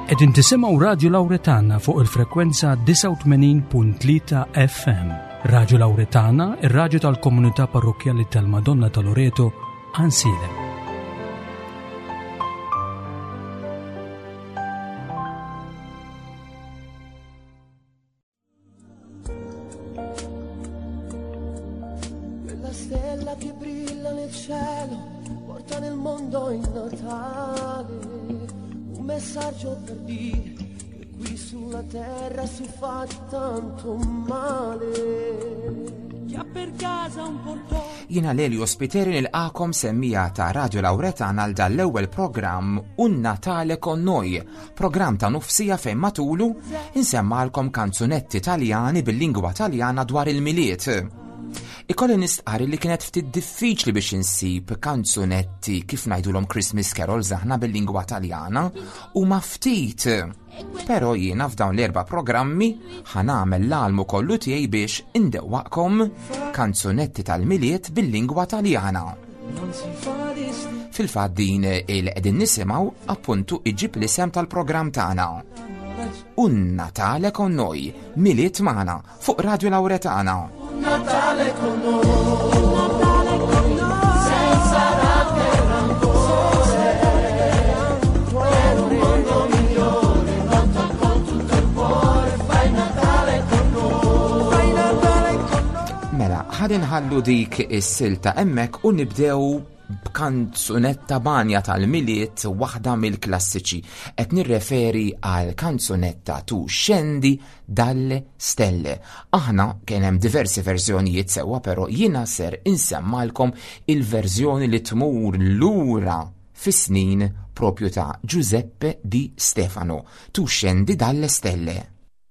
Qegħdin tisimgħu Radio Lawretana fuq il-frekwenza 89.3 FM. Radio Lawretana, ir-radju tal-Komunità Parrokjali tal-Madonna ta' Loreto, Ansile. Quella stella che brilla nel cielo porta nel mondo il Natale. Un messaggio per dire che qui sulla terra si fa tanto male. Chi ha per casa un portone. Jina Lelio Spiteri nilqakom semmija ta' Radio Lawretana għal dal-ewwel programm Un Natale con Noi, programm ta' nofsija fejn matulu insemmalkom kanzunetti Taljani bil-lingwa Taljana dwar il-miliet. Ikolli nistqari li kienet ftit diffiċli biex insib kanzunetti kif ngħidulhom Christmas carols aħna bil-lingwa Taljana u ma ftit. Però jiena f'dawn l-4 programmi ħanamel l-almu kollu tiegħi biex indewwaqkom kanzunetti tal-miliet bil-lingwa Taljana. Fil-fatt din il-qegħdin nisimgħu appuntu iġib l-isem tal-programm tagħna. Un Natale con Noi, miliet magħna fuq Radio Lawretana. Natale con noi, Natale con noi, senza rabbia e rancore, per un mondo migliore, lotta con tutto il cuore, fai Natale con noi, fai Natale con noi. Mela, ħadin ħallu dik is-silta hemmhekk u nibdew b'kanzunetta banja tal-miliet waħda mill-klassiċi. Qed nirreferi għal kanzunetta Tu scendi dalle stelle. Aħna kien hemm diversi verżjonijiet sewwa, però jiena ser insemmalkom il-verżjoni li tmur lura fis-snin propju ta' Giuseppe Di Stefano. Tu scendi dalle stelle.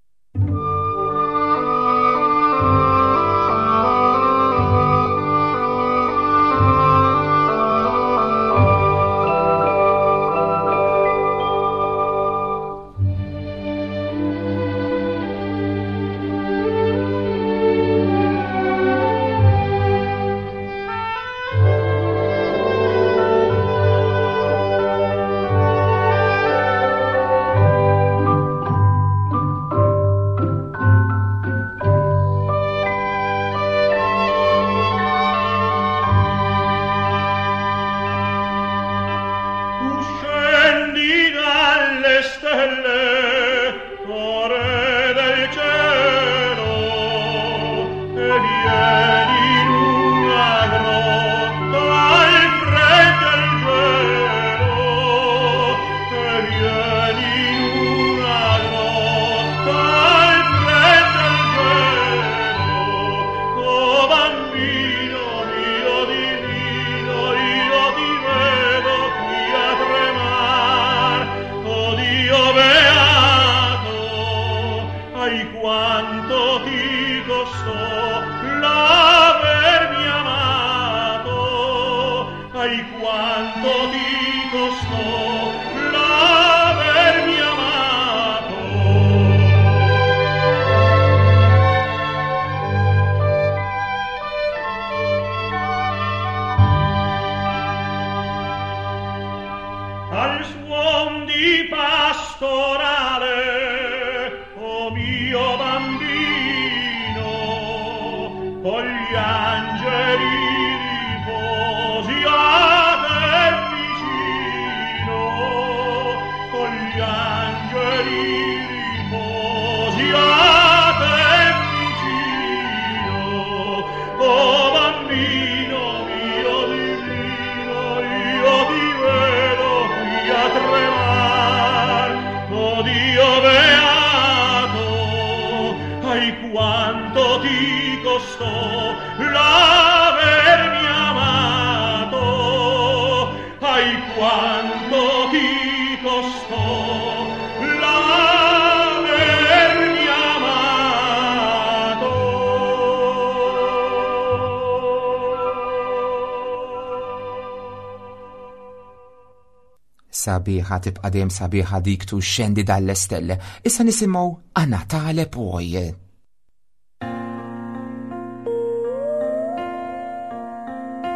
Sabiħa tibqa' dejjem sabiħa dik Tu scendi dalle stelle. Issa nisimgħu A Natale poi.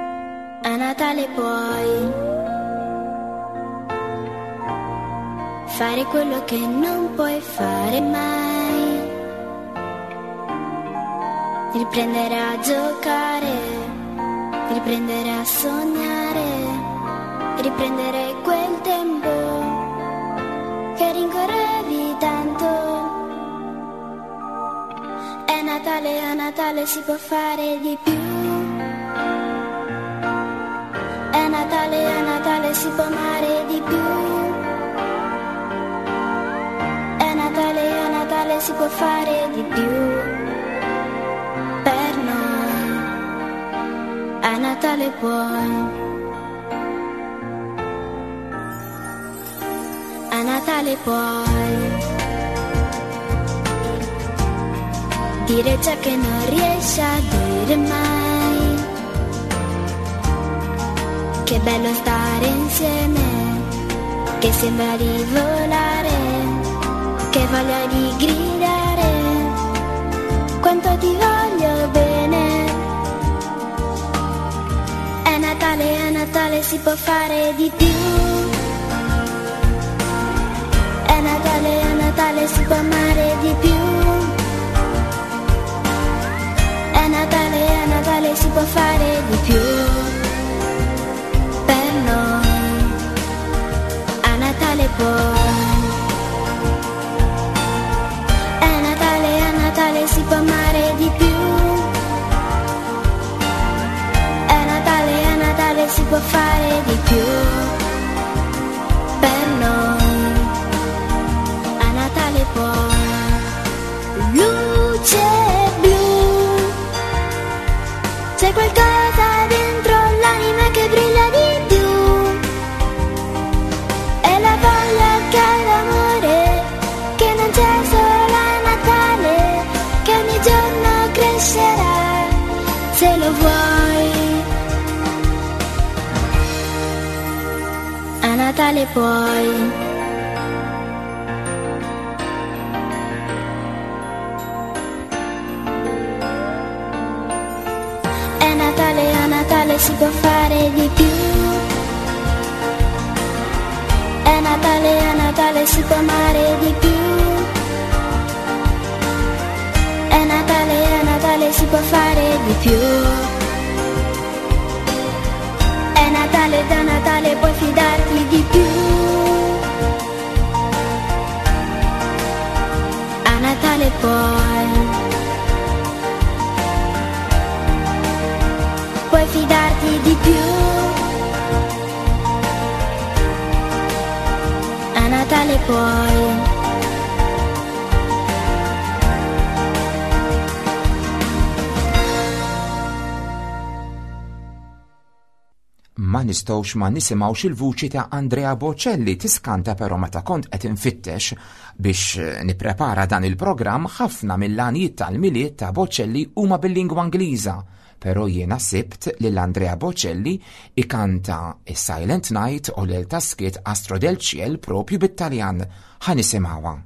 A Natale poi fare quello che non puoi fare mai, riprendere a giocare, riprendere a sognare, riprendere quel tempo che rincorrevi tanto. È Natale, a Natale si può fare di più. È Natale, a Natale si può amare di più. È Natale, a Natale si può fare di più. Per noi a Natale puoi, a Natale puoi dire ciò che non riesci a dire mai. Che bello stare insieme, che sembra di volare, che voglia di gridare, quanto ti voglio bene. È Natale, a Natale si può fare di più. È Natale, a Natale si può amare di più. È Natale, a Natale si può fare di più. Per noi a Natale puoi. È Natale, a Natale si può amare di più. È Natale, a Natale si può fare di più. Per noi a Natale puoi. Luce blu, c'è qualcosa dentro l'anima che brilla di più. È la voglia che ha l'amore, che non c'è solo a Natale, che ogni giorno crescerà, se lo vuoi. A Natale puoi. È Natale, a Natale si può fare di più. È Natale, a Natale si può amare di più. È Natale, a Natale si può fare di più. È Natale, da Natale puoi fidarti di più. A Natale puoi fidarti di più. A Natale puoi. Ma nistgħux ma nisimgħux il-vuċi ta' Andrea Bocelli tiskanta però meta kont qed infittex biex nipprepara dan il-programm ħafna mill-għanijiet tal-miliet ta' Bocelli huma bil-lingwa Ingliża. Però jiena sibt li l-Andrea Bocelli ikanta Silent Night u l-taskiet Astro del Ciel propju bit-Taljan. Ħanisimgħuha.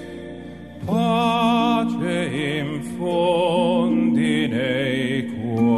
Pace infondi nei cuori.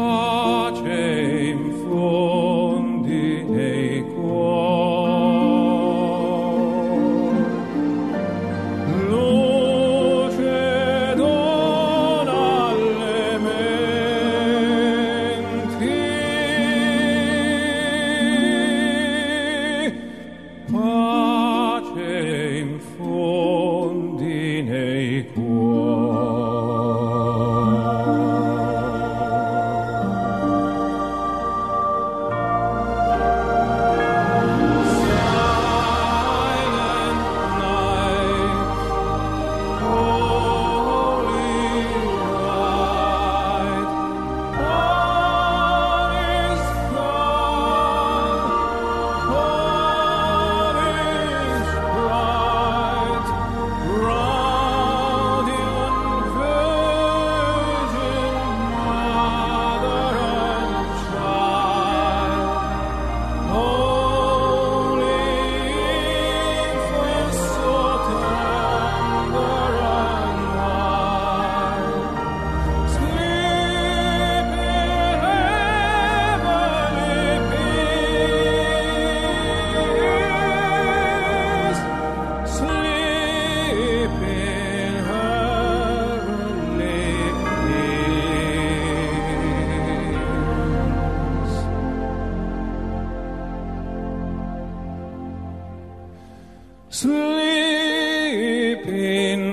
Sleep in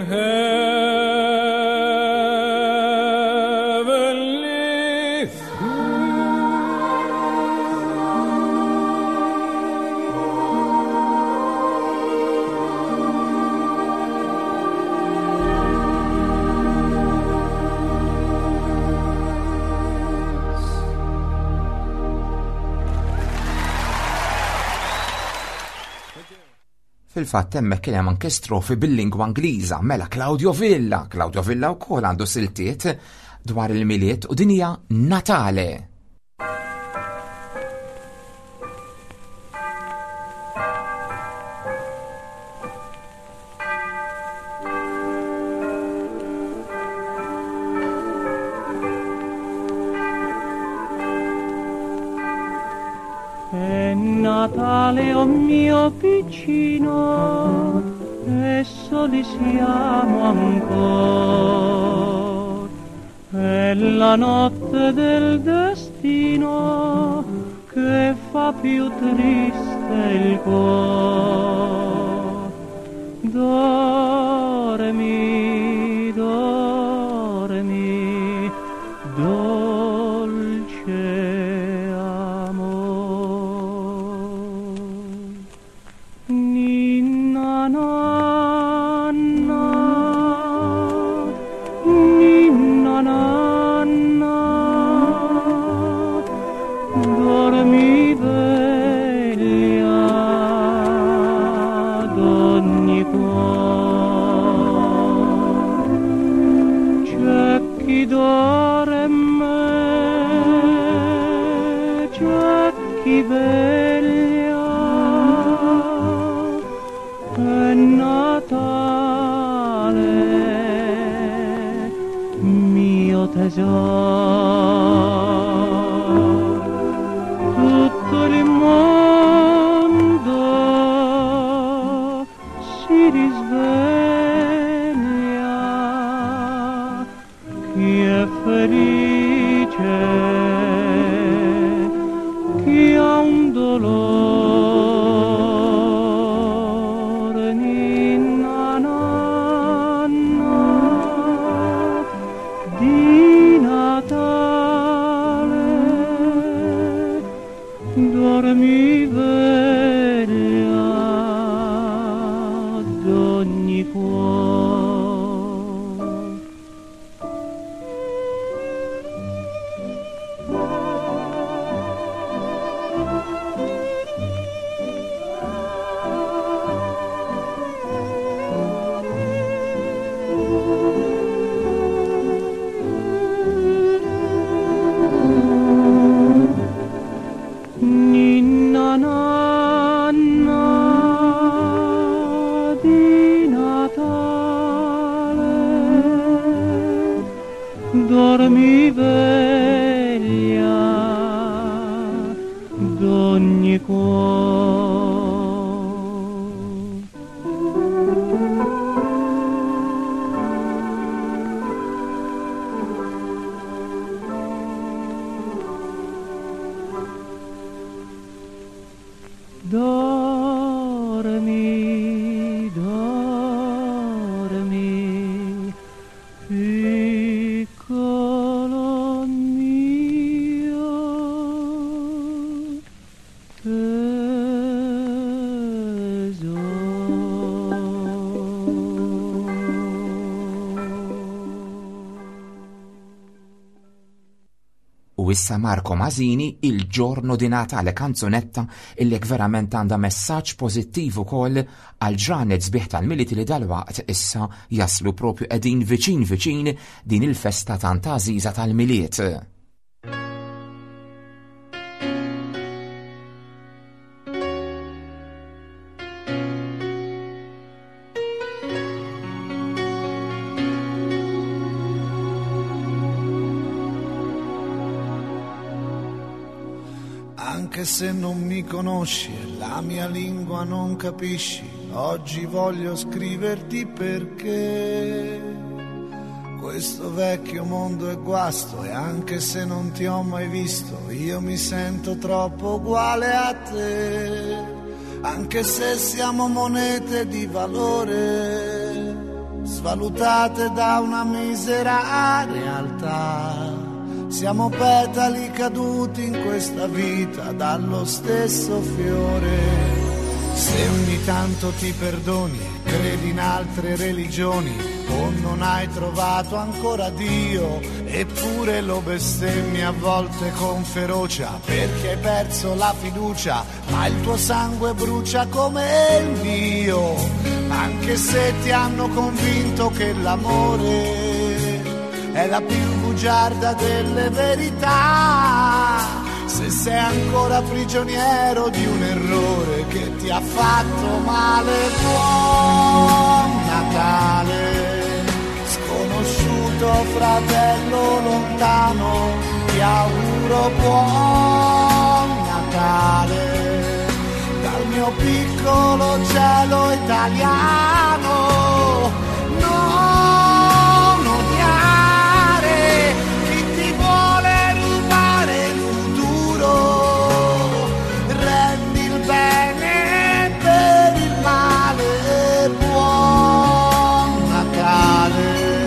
heavenly Fil-fatt hemmhekk kien hemm anke strofi bil-lingwa Ingliża mela Claudio Villa. Claudio Villa wkoll għandu siltiet dwar il-miliet u din hija Natale. È Natale, oh mio piccino, e soli siamo ancora. È la notte del destino che fa più triste il cuore. Dormi, dormi, dolce amor. Ninna nanna, ninna nanna, dormi veglia d'ogni cuore. C'è chi dorme, c'è chi veglia. È Natale, mio tesoro. Tutto il mondo si risveglia. Chi è felice, chi ha un dolore. Ninna nanna di Natale, dormi veglia d'ogni cuore. Ninna nanna ogni cuore. Dormi, dormi, piccolo mio, U issa Marco Masini il-ġornu di Natale kanzunetta illi verament għandha messaġġ pożittiv ukoll għal ġranet sbieħ tal-militi li dalwaqt issa jaslu propju qegħdin viċin din il-festa tant għażiża tal-miliet. Anche se non mi conosci e la mia lingua non capisci, oggi voglio scriverti perché questo vecchio mondo è guasto e anche se non ti ho mai visto, io mi sento troppo uguale a te. Anche se siamo monete di valore, svalutate da una misera realtà, siamo petali caduti in questa vita dallo stesso fiore. Se ogni tanto ti perdoni e credi in altre religioni o non hai trovato ancora Dio, eppure lo bestemmi a volte con ferocia perché hai perso la fiducia, ma il tuo sangue brucia come il mio. Anche se ti hanno convinto che l'amore è la più bugiarda delle verità, se sei ancora prigioniero di un errore che ti ha fatto male, buon Natale, sconosciuto fratello lontano, ti auguro buon Natale, dal mio piccolo cielo italiano. Non odiare chi ti vuole rubare il futuro, rendi il bene per il male, buon Natale.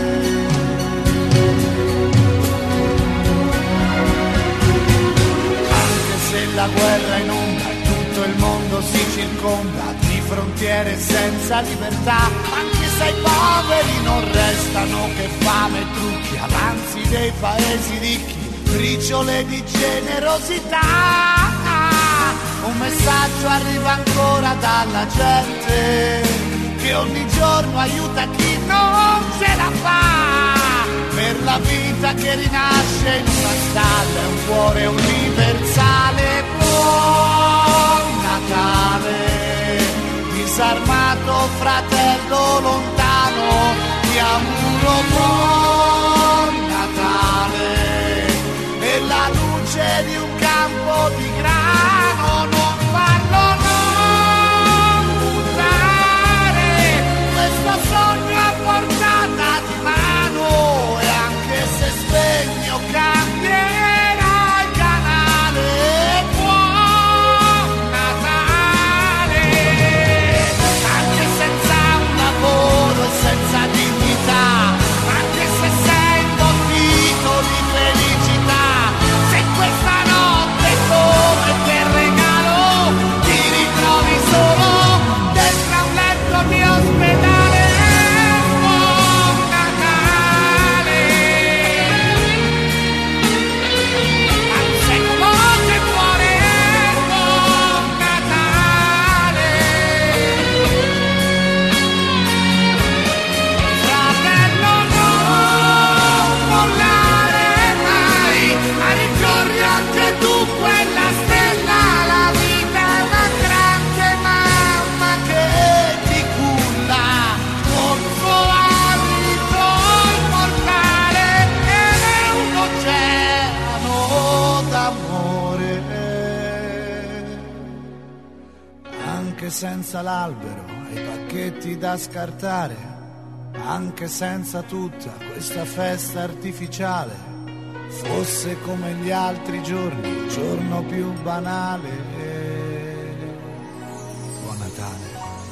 Anche se la guerra inonda e tutto il mondo si circonda di frontiere senza libertà, anche se i poveri non restano che fame e trucchi, avanzi dei paesi ricchi, briciole di generosità. Un messaggio arriva ancora dalla gente che ogni giorno aiuta chi non ce la fa, per la vita che rinasce in una stalla, un cuore universale, buon Natale, disarmato fratello lontano, ti auguro buon Natale, e la luce di un campo di grano, non farlo, non buttare questo sogno a portata di mano, e anche se spegni o cambierà il canale, buon Natale, anche senza un lavoro e senza dignità, anche se sei imbottito di felicità, se questa notte come per regalo ti anche senza l'albero e i pacchetti da scartare, anche senza tutta questa festa artificiale, fosse come gli altri giorni, il giorno più banale. Buon Natale.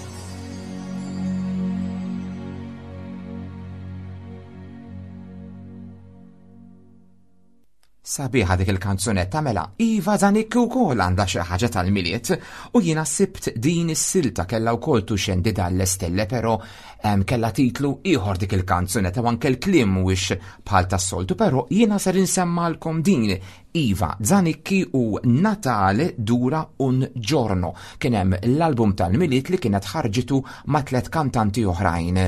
Sabiħa dik il-kanzunetta mela, Iva Zanicki wkoll għandha xi ħaġa tal-miliet u jiena sibt din is-silta kellha wkoll tuxendi dal-stelle, però kellha titlu ieħor dik il-kanzunetta u anke l-kliem mhuwiex bħal tas-soltu, però jiena ser insemmalkom din Iva Zanicki u Natale dura un giorno. Kien hemm l-album tal-miliet li kienet ħarġitu ma' 3 kantanti oħrajn.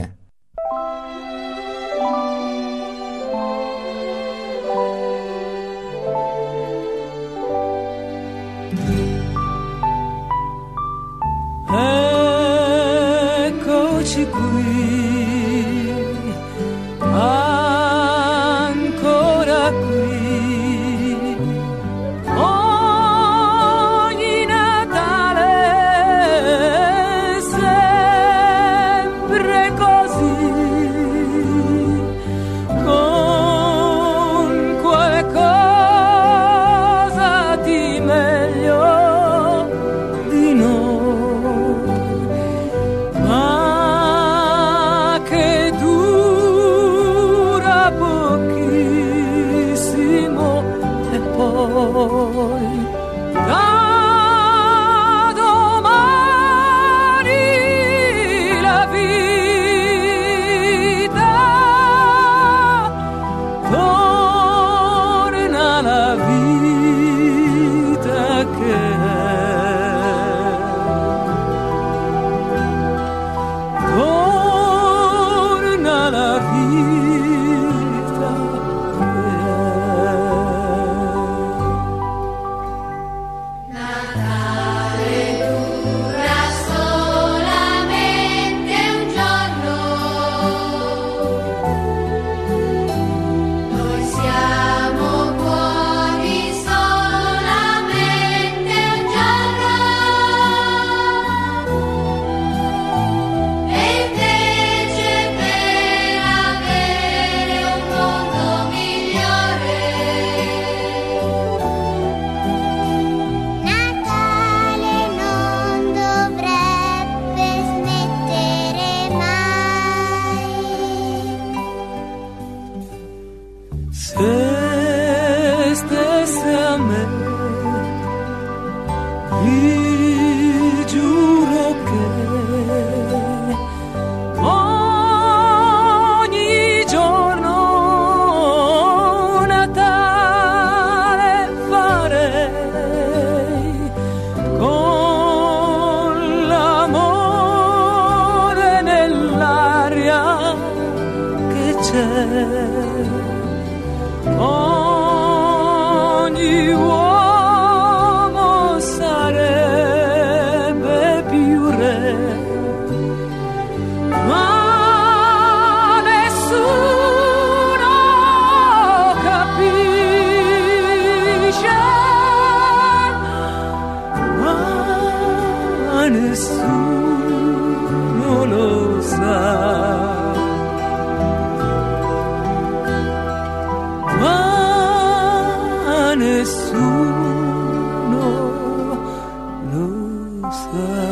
Eccoci qui, ancora qui, ogni Natale sempre così, con qualcosa di meglio di noi. Da domani la vita torna alla vita che torna alla vita che ogni uomo sarebbe più re, ma nessuno capisce, ma nessuno lo sa. Nessuno lo sa.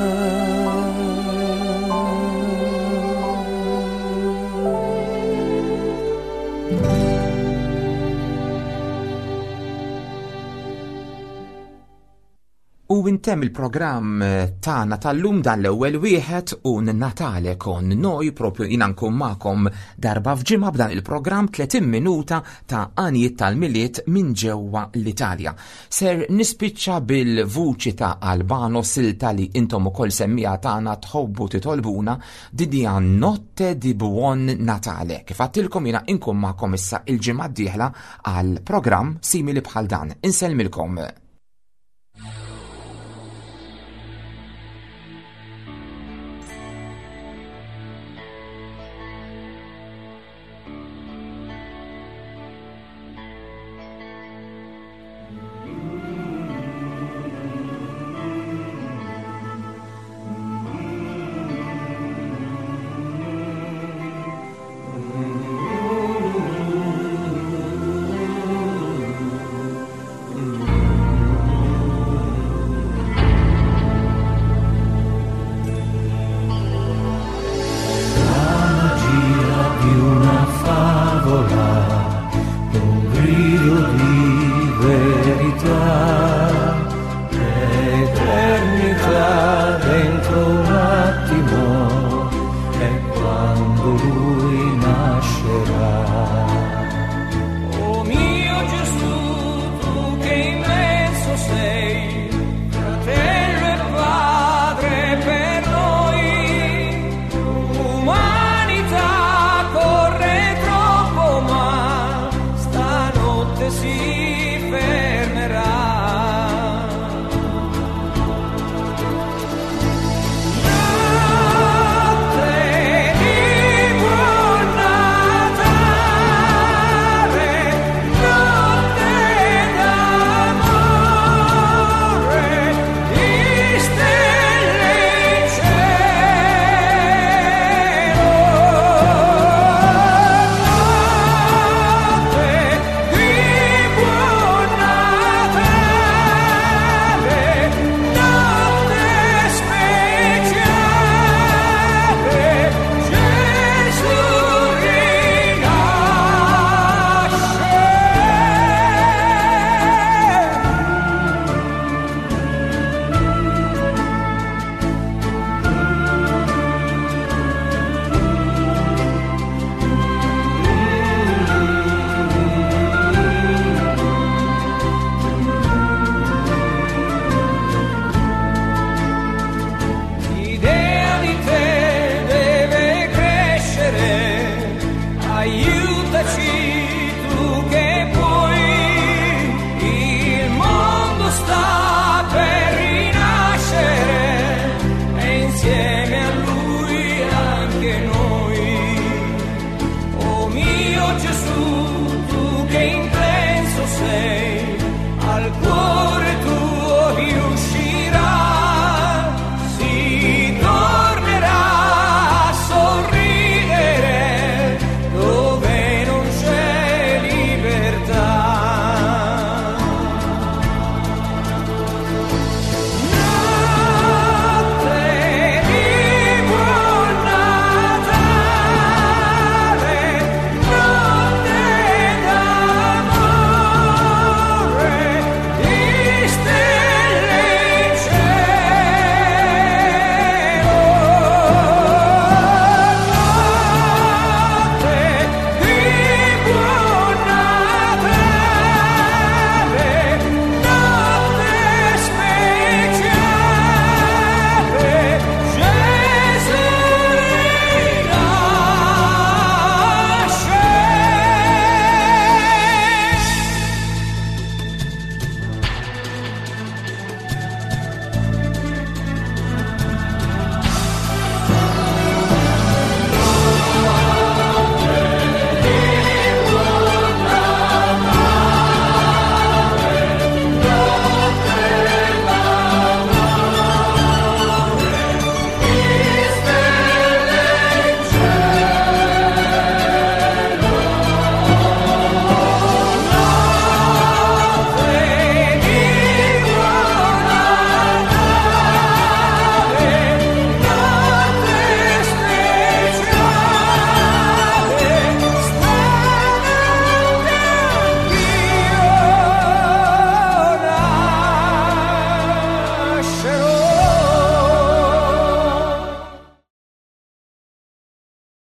U intemm il-programm tagħna tal-lum dan l-ewwel wieħed u Natale kon noi propju jina nkun magħkom darba f'ġimgħa b'dan il-programm 30 minuta ta' għanijiet tal-miliet minn ġewwa l-Italja. Ser nispiċċa bil-vuċi ta' Albano Silta li intom ukoll semmija tagħna tħobbu titolbuna Didija Notte di Buon Natale. Kif għattilkom jina nkun magħkom issa il-ġimgħa d-dieħla għal programm simili bħal dan. Insellmilkom.